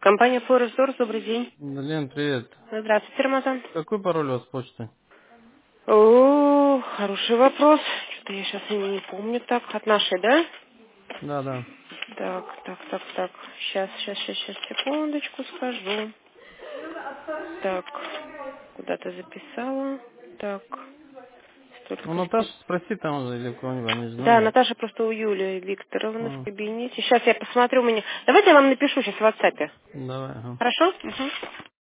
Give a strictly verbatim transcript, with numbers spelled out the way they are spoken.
Компания Форестдорс, добрый день. Лен, привет. Здравствуйте, Рамазан. Какой пароль у вас почты? О, хороший вопрос. Что-то я сейчас и не помню так. От нашей, да? Да, да. Так, так, так, так. Сейчас, сейчас, сейчас, сейчас, секундочку скажу. Так, куда-то записала. Так, Ну, столько Наташа, здесь. спроси там уже или у кого-нибудь, они же Да, знают. Наташа просто у Юлии Викторовны в М, кабинете. Сейчас я посмотрю у меня. Давайте я вам напишу сейчас в WhatsApp. Давай, ага. Хорошо? Угу.